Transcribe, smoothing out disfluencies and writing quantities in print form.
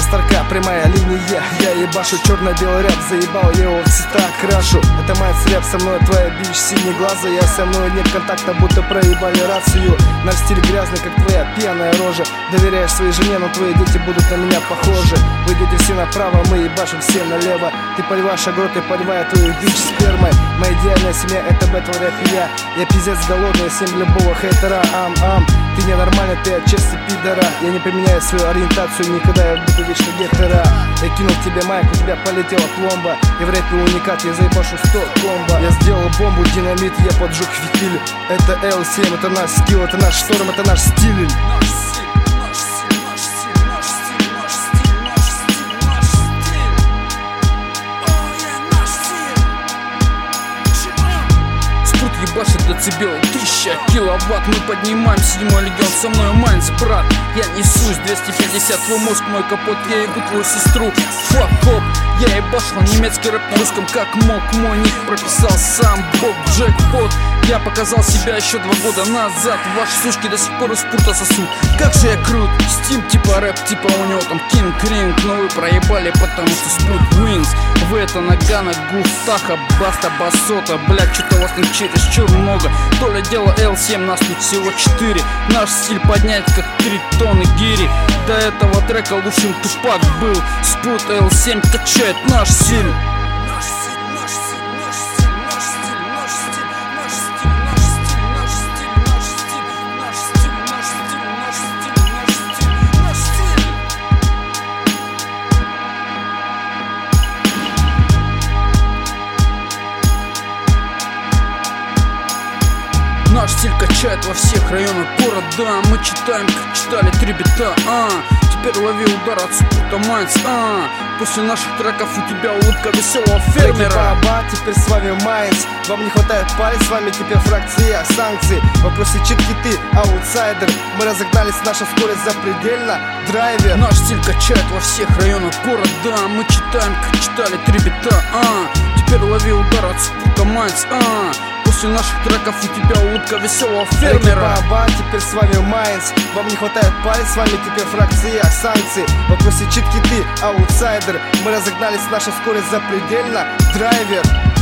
строка, прямая линия. Я ебашу черно-белый рэп, заебал я его в цвета крашу. Это мой рэп, со мной твоя бич, синие глаза. Я со мной нет контакта, будто проебали рацию. Наш стиль грязный, как твоя пьяная рожа. Доверяешь своей жене, но твои дети будут на меня похожи. Вы идете все направо, мы ебашим все налево. Ты поливаешь огород, я поливаю твою бич спермой. Моя идеальная семья, это бэтл рэп и я. Я пиздец голодный, семь любого хейтера. Ты ненормальный, ты отчасти пидора. Я не поменяю свою ориентацию, никогда я буду вечно гетера. Я кинул тебе майк, у тебя полетела пломба. И в рэпе уникат, я заебашу 100 комбо. Я сделал бомбу, динамит, я поджег фитиль. Это L7, это наш скилл, это наш шторм, это наш стиль. Ебашит децибел, 1000 киловатт. Мы поднимаем 7-й легион, со мной Майнц, брат. Я несусь, 250, твой мозг, мой капот. Я ебу твою сестру, fuck up. Я ебашил немецкий рэп на русском как мог. Мой ник прописал сам Боб Джекпот. Я показал себя еще 2 года назад. Ваши сушки до сих пор из пурта сосут. Как же я крут, Steam типа рэп, типа у него там King Ring. Но вы проебали, потому что Split Wins. Вы это Нагана, Гуфтаха, Баста, Басота. Блять, что-то у вас там чересчур много. То ли дело L7, нас тут всего 4. Наш стиль поднять как 3 тонны гири. До этого трека лучшим Тупак был. Спут L7 качает наш стиль. Наш стиль качает во всех районах города. Мы читаем, как читали 3 бита. Теперь лови удар от спута Майнц. После наших треков у тебя улыбка веселого фермера. Теперь с вами Майнц. Вам не хватает палец, с вами теперь фракция санкций. В вопросе читки ты аутсайдер. Мы разогнались, наша скорость запредельна. Драйвер. Наш стиль качает во всех районах города. Мы читаем, как читали 3 бита. Теперь лови удар от спута Майнц. После наших треков у тебя улыбка веселого фермера. Теперь с вами Майнц. Вам не хватает палец, с вами теперь фракция санкций. В вопросе читки ты аутсайдер. Мы разогнались, наша скорость запредельна. Драйвер.